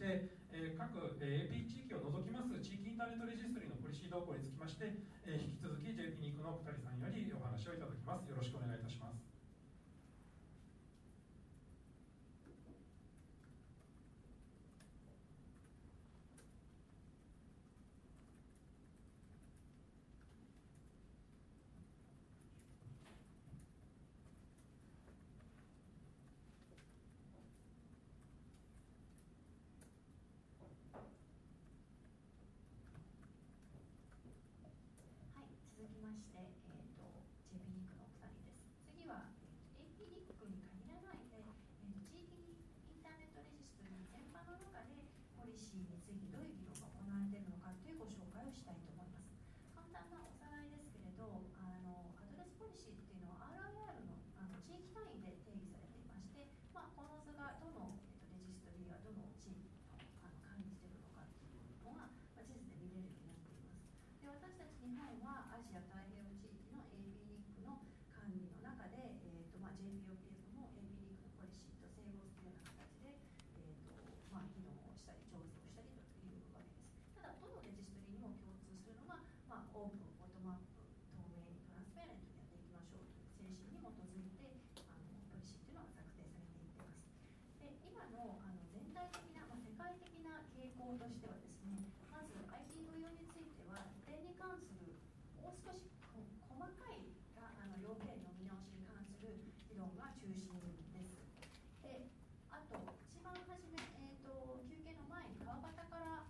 、各 AP 地域を除きます地域インターネットレジストリーのポリシー動向につきまして、引き続き JP ニックの小谷さんよりお話をいただきます。よろしくお願いいたします。 続きまして、JP ニックのお二人です。次は、AP ニックに限らないで、地域インターネットレジストリー全般の中でポリシーについてどういう議論が行われているのかというご紹介をしたいと思います。簡単なおさらいですけれど、アドレスポリシーっていうのは RIR の、地域単位で定義されていまして、この図がどの、レジストリーがどの地域を管理しているのかというのが、地図で見れるようになっています。で、私たち日本はアジア太平洋地域の AP ニックの管理の中で、JPOPF も AP ニックのポリシーと整合するような形で、議論をしたり調整をしたりというわけです。ただ、どのレジストリーにも共通するのが、オープン、ボトムアップ、透明にトランスペアレントにやっていきましょうという精神に基づいてポリシーというのが策定されていっています。で、今の全体的な、世界的な傾向としてはですね、まず IT 運用については移転に関するもう少し細かい要件の見直しに関する議論が中心です。で、あと一番初め、休憩の前に川端から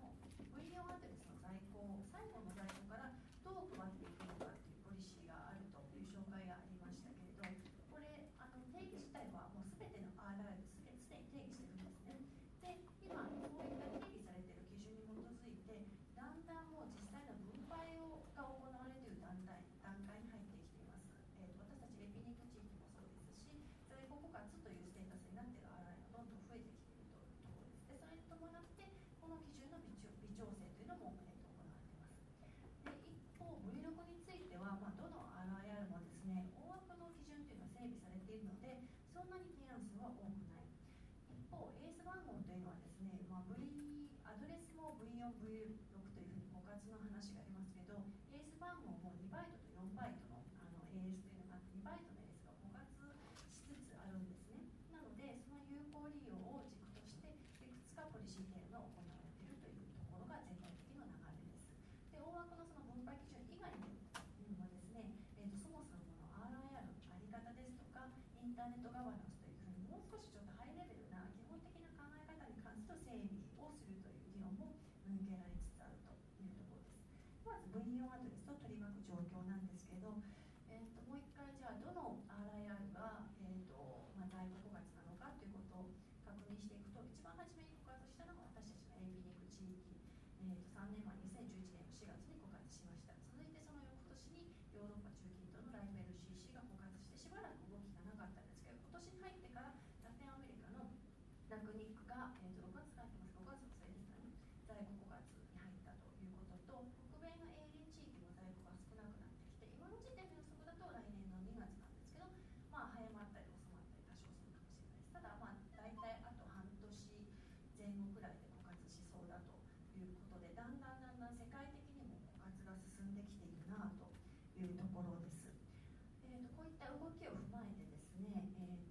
V4 アドレスの在庫、最後の在庫からどう配っていくのかというポリシーがあるという紹介がありましたけれど、これ定義自体はもう全ての RR ですでに定義してるんですね。で、今そういった定義されている基準に基づいて、だんだんもう実際の分配が行われている段階に入ってきています。私たちAP ニック地域もそうですし、在庫枯渇というステータスになっている RI がどんどん増えてきているところです。で、それに伴ってこの基準の微調整というのも、行われています。で、一方 V6 については、どの RIR もですね、大枠の基準というのは整備されているので、そんなに提案数は多くない。一方、エース番号というのはですね、アドレスも V4、V6 というふうに枯渇の話がありますけど、エース番号も2バイトと4バイトのAS というのがあって、2バイトの AS が枯渇しつつあるんですね。なので、その有効利用を軸として、いくつかポリシー提案が行われているというところが全体的な流れです。で、大枠のその分配基準以外にもですね、そもそもの RIR のあり方ですとか、インターネットガバナンスというふうにもう少しちょっとハイレベルな基本的な考え方に関する整備をするという議論も向けられつつあるというところです。まず V4 アドレスを取り巻く状況なんですけれど、もう一回じゃあどの RIR が、在庫枯渇なのかということを確認していくと、一番初めに枯渇したのが私たちの AP ニック地域、3年前2011年の4月に枯渇しました。続いてその翌年にヨーロッパ中近東のライフ LCC が枯渇してしばらく動きがなかったんですけど、今年に入ってからラテンアメリカのラクニックが、6月から入ってます。6月の末ですかね、在庫枯渇に入ったということと、北米の英連地域の在庫が少なくなってきて、今の時点の予測だと来年の2月なんですけど、早まったり遅まったり多少するかもしれないです。ただ、大体あと半年前後くらいで枯渇しそうだということで、だんだん世界的にも枯渇が進んできているなというところです。こういった動きを踏まえてですね、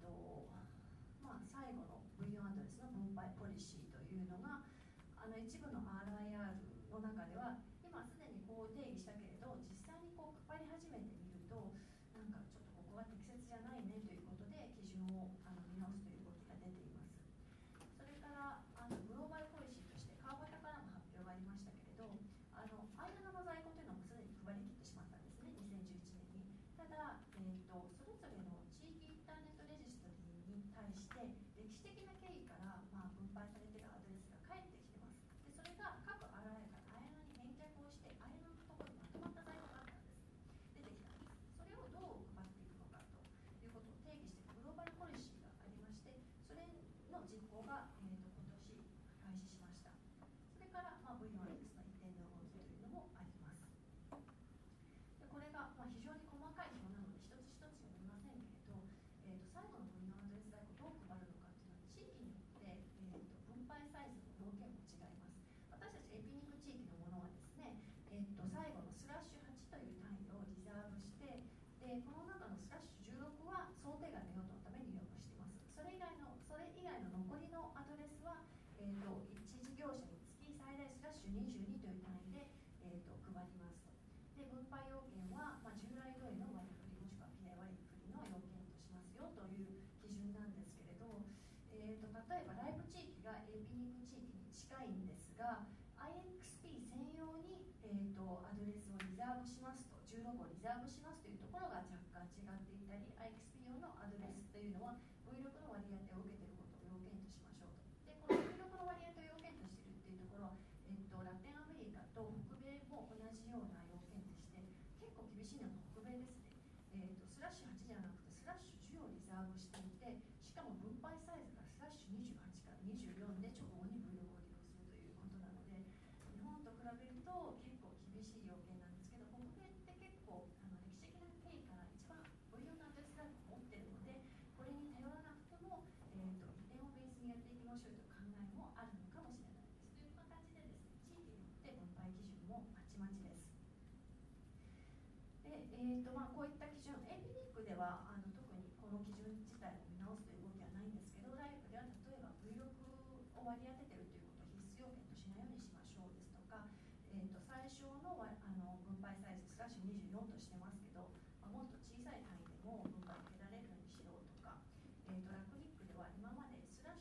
最後の V4 アドレスの分配ポリシーというのが一部の RIR の中では今すでにこう定義したけれど、実際にこう配り始めてみるとなんかちょっとここが適切じゃないねということで基準を見直すという動きが出ています。それからグローバルポリシーとして川端からも発表がありましたけれど、間の在庫というのもすでに配り切ってしまったんですね、2011年に。ただ、それぞれの地域インターネットレジストリーに対して歴史的な経緯から分配されているアドレスが返ってきてます。で、それが各 RI から間に返却 1事業者につき最大/22という単位で、配りますと。で、分配要件は、従来通りの割り振りもしくは PI 割り振りの要件としますよという基準なんですけれど、例えばライブ地域が AP ニック地域に近いんですが、 IXP 専用に、アドレスをリザーブしますと、16をリザーブしますというところが若干違っていたり、 IXP 用のアドレスというのは V6 の割り当てを受けていることを要件としましょうと。で、この V6 の割り当てを要件としているっていうところは、ラテンアメリカと北米も同じような要件でして、結構厳しいのが北米ですね。/8じゃなくて/10をリザーブしていて、しかも分配サイズが/28から24で直後に V6 を利用するということなので、日本と比べると結構厳しい要件なんですけど、北米って結構歴史的な経緯から一番 V4 のアドレスライブを持っているので、これに頼らなくても、一点をベースにやっていきましょうという考えもあるのかもしれないです。という形でですね、地域によって分配基準もまちまちです。で、こういった基準、AP リンクでは特にこの基準自体を見直すという動きはないんですけど、ライブでは例えば V6 を割り当てているということを必須要件としないようにしましょうですとか、最小の分配サイズ/24としてますけど、もっと小さい単位でも分配を受けられるようにしようとか、ラクニックでは今まで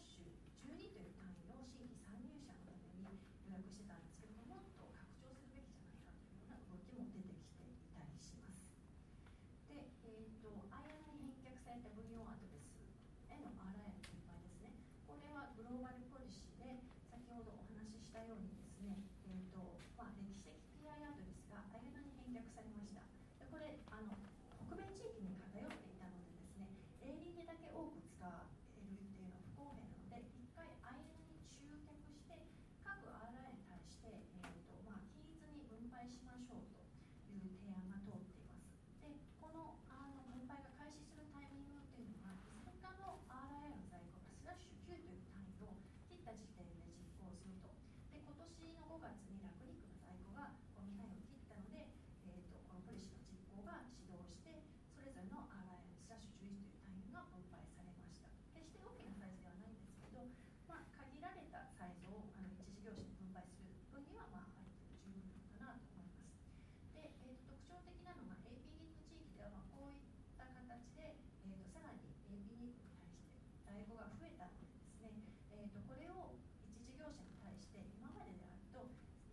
/12という単位を新規参入者のために予約してたんですけども、もっと拡張するべきじゃないかというような動きも出てきていたりします。で、IANA に返却された分用アドレスへの RI の分配ですね。これはグローバルポリシーで先ほどお話ししたようにですね、歴史的 PI アドレスが IANA に返却されました。で、これ北米地域に偏っていたのでですね、営利でだけ多く使えるっていうのは不公平なので、一回 IANA に集客して各 RI に対して、均一に分配しましょうという提案が通っています。で、この分配が開始するタイミングっていうのは、いずれかの RI の在庫が/9という単位を切った時点で実行すると。で、今年の5月にラクニックの在庫がこの単位を切ったので、このポリシーの実行が始動して、それぞれの RI に/11という単位が分配されました。決して大きなサイズではないんですけど、限られたサイズを一事業者に分配する分には、ある程度十分なのかなと思います。で、特徴的なのが AP ニック地域では、こういった形で、さらに AP ニックに対して在庫が増えたのでですね、これを一事業者に対して今までであると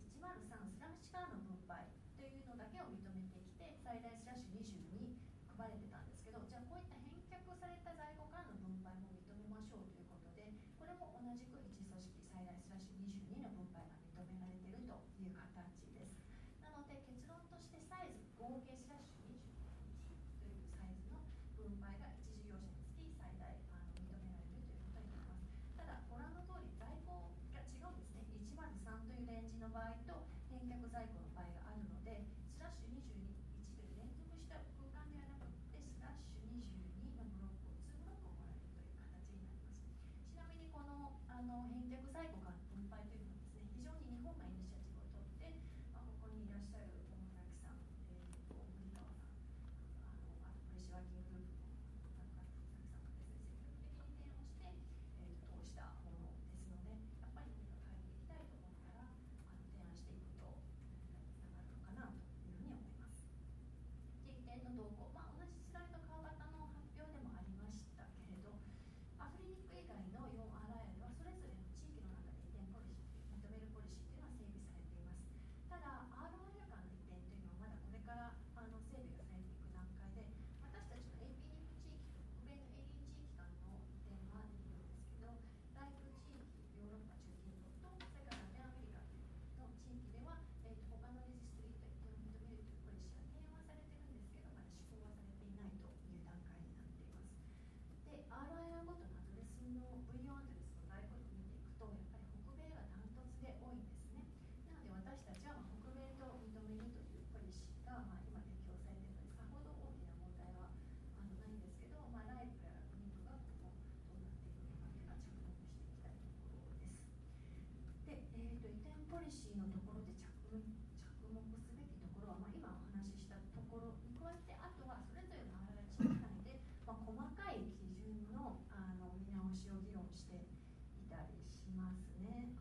103/からの分配というのだけを認めてきて、最大/20に配れてたんですけど、じゃあこういった返却された在庫からの分配も認めましょうということで、これも同じく一組織最大/22の分配が認められているという形です。なので結論としてサイズ合計/21というサイズの分配が一事業者につき最大認められるということになります。ただご覧の通り在庫が違うんですね。103というレンジの場合と返却在庫の場合があるので、/21という連続した空間ではなくて/22のブロックを2ブロックもらえるという形になります。ちなみにこの返却在庫間の分配というのはですね、非常に日本がイニシアチブを取って、ここにいらっしゃる大村木さん、森川さん、あとポリシーワーキンググループの福崎さんがですね、積極的に提案をして、通したものですので、やっぱり何か変えていきたいと思ったら提案していくとつながるのかなというふうに思います。で、移転の動向、同じスライド川端の発表でもありましたけれど、アフリニック以外の4 RI ではそれぞれの地域の中で移転ポリシー、認めるポリシーというのは整備されています。ただ RI 間の移転というのはまだこれから整備がされていく段階で、私たちの AP ニック地域と北米のエリン地域間の移転はできるんですけど、ライブ地域、ヨーロッパ中近東とそれからラテンアメリカの地域では、他のレジストリーと移転を認めるというポリシーは提案はされているんですけど、まだ施行はされていないという段階になっています。で、RIR ごとのアドレスの V4 アドレスの在庫量を見ていくと、やっぱり北米がダントツで多いんですね。なので私たちは北米と認めるというポリシーが今適用されているので、さほど大きな問題はないんですけど、ライブやラクニックが今後どうなっていくのかというのは着目していきたいところです。で、移転ポリシーのところで着目すべきところは、今お話ししたところに加えて、あとはそれぞれのRI地域単位で、細かい基準の見直しを議論していたりしますね。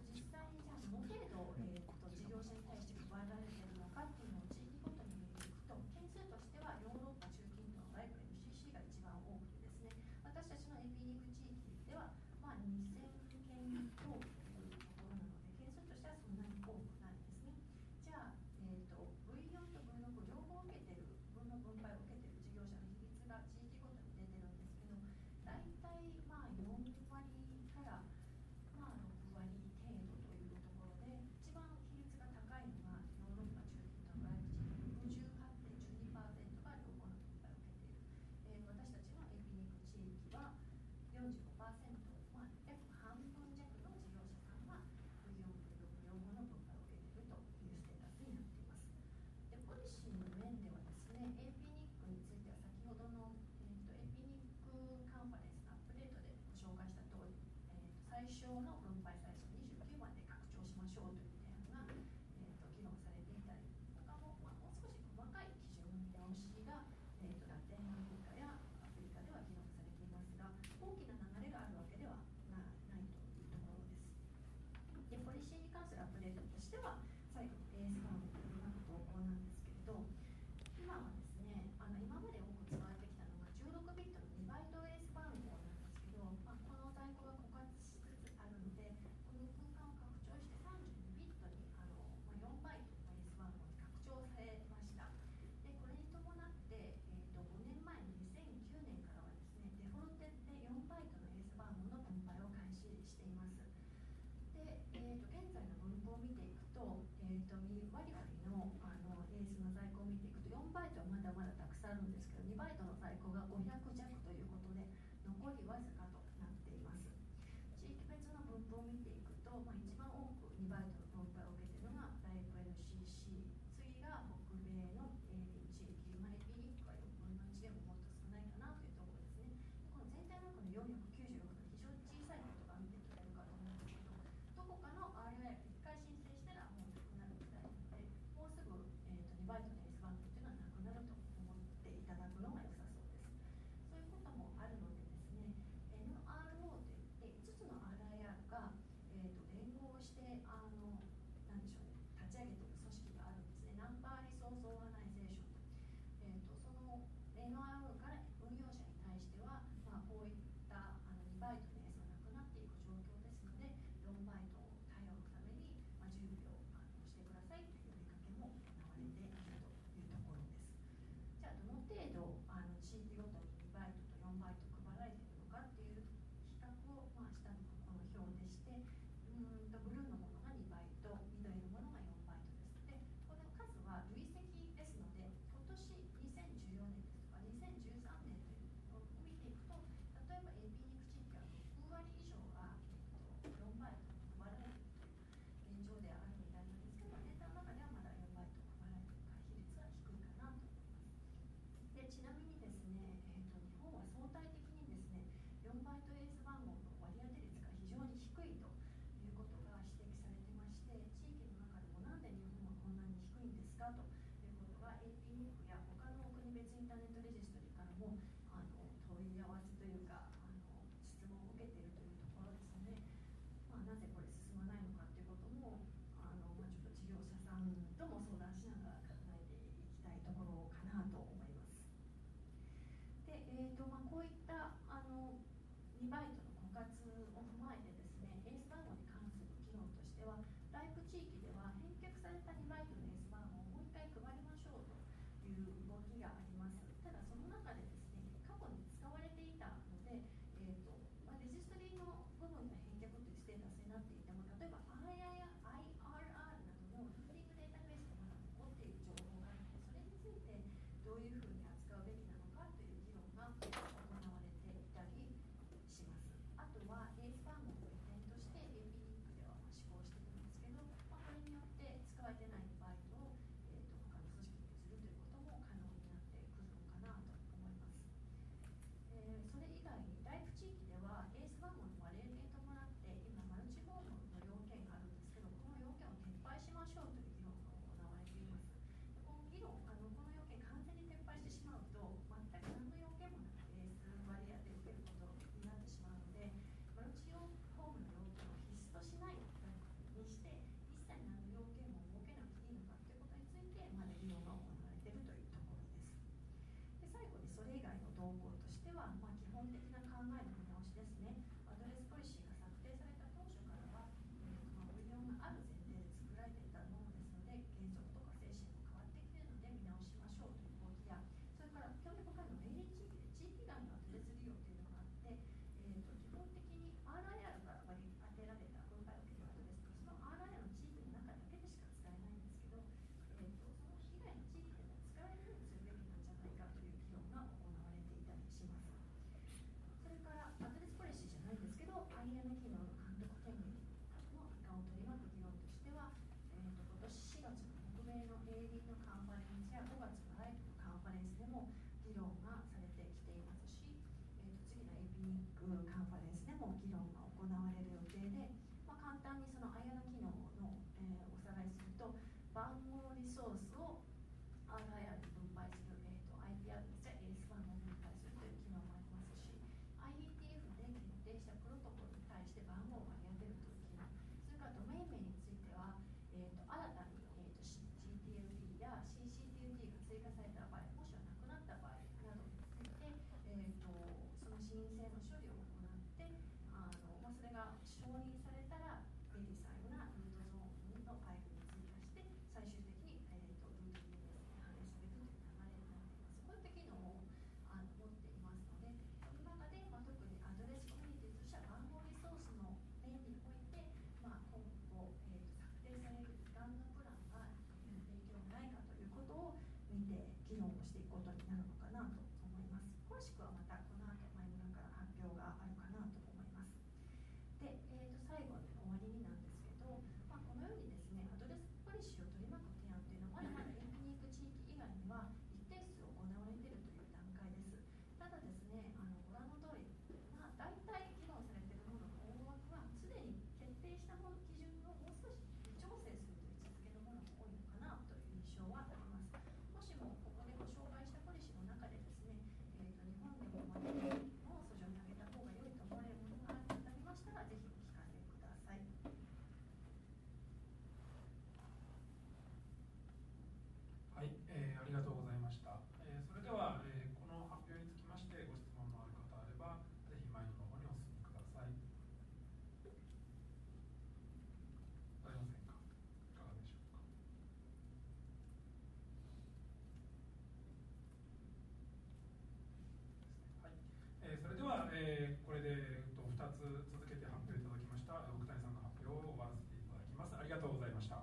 実際にじゃあどの程度、事業者に対して配られているのかっていうのを地域ごとに見ていくと、件数としてはヨーロッパ中近東のライブ LCC が一番多くてですね、私たちのエピニック地域では、まあ、2000件強というところなので、件数としてはそんなに多くないですね。じゃあ、V4 と V6 両方受けてる分の分配を受けてる事業者の比率が地域ごとに出てるんですけど、大体まあ4割からまあ6割程度というところで、一番比率が高いのがヨーロッパ中近東のライブ地域、68.12%が両方の分配を受けている。私たちのエピニック地域は45%、まあ、約半分弱の事業者さんが V4、V6 両方の分配を受けているというステータスになっています。でポリシーの面ではですね、エピニックについては先ほどの、エピニックカンファレンスのアップデートでご紹介した通り、最小の分配最初29まで拡張しましょうという提案が、議論されていたり、他も、まあ、もう少し細かい基準の見直しが、ラテンアメリカやアフリカでは議論されていますが、大きな流れがあるわけではないというところです。でポリシーに関するアップデートとしては、最後の AS 番号の投稿なんですけれど、今はですね、今まで多く使われてきたのが16ビットの2バイト AS 番号なんですけど、まあ、この在庫が枯渇しつつあるので、この空間を拡張して32ビットに4バイトの AS 番号に拡張されました。でこれに伴って、5年前の2009年からはですね、デフォルトで4バイトの AS 番号の分配を開始しています。で、現在の分布を見ていくと、割り振りの、エースの在庫を見ていくと、4バイトはまだまだたくさんあるんですけど、2バイトの在庫が500弱ということで、残りわずかとなっています。地域別の分布を見ていくと、まあ、一番多く2バイトの分配を受けているのがライブ LCC、次が北米の AB 地域、まあ、エピニックは4分の1でももっと少ないかなというところですね。この全体の中の496の非常に小さいことが見て取れるかと思うんですけど、どこかの RI を1回申請したらもうなくなるくらいなので、もうすぐ、2バイトの S 番号というのはなくなると思っていただくのが良さそうです。そういうこともあるのでですね、NRO といって5つの RIR が、連合してなんでしょうね、立ち上げている組織があるんですね。ナンバーリソースオーガナイゼーションと。その NRO から運用者に対しては、まあ、こういった2バイトの S がなくなっていく状況ですので、4バイトを頼るために、準備をしてくださいという呼びかけも行われているというところです。じゃあどの程度地域ごとに2バイトと4バイト配られているのかっていう比較を、下のこの表でして、ブルーのものが2バイト、緑のものが4バイトです。でこの数は累積ですので、今年2014年ですとか2013年というのを見ていくと、例えば AP ニック地域は6割以上が、4バイト配られているという現状であるみたいなんですけど、データの中ではまだ4バイト配られている比率は低いかなと思います。でちなみにですね、日本は相対的にですね、4バイト AS 番号の割り当て率が非常に低いということが指摘されてまして、地域の中でもなんで日本はこんなに低いんですかということが AP ニックや他の国別インターネットレジストリからも問い合わせというか質問を受けているというところですので、なぜこれ進まないのかということもちょっと事業者さんとも相談しながら考えていきたいところかなと思います。で、こういった2バイトの枯渇を踏まえてですね、エース番号に関する議論としては、ライブ地域では返却された2バイトのエース番号をもう一回配りましょうという動きがあります。ただその中でですね、過去に使われていたので、レジストリの部分が返却というステータスになっていても、例えば IRR などのルーティングデータベースでまだ残っている情報があるので、それについてどういうふうに扱うべきなのかという議論が行われていたりします。あとはエース番号の移転として AP ニックでは施行しているんですけど、これによって使われてないバイトを、他の組織に移るということも可能になってこれで、2つ続けて発表いただきました奥谷さんの発表を終わらせていただきます。ありがとうございました。